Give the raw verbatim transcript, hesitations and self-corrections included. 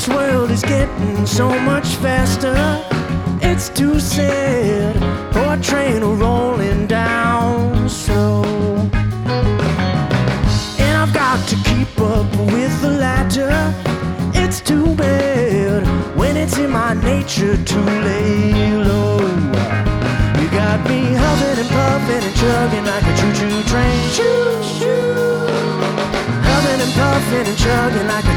world is getting so much faster. It's too sad for a train rolling down slow. And I've got to keep up with the latter. It's too bad when it's in my nature to lay low. You got me huffing and puffing and chugging like a choo-choo train. Choo-choo. Huffing and puffing and chugging like a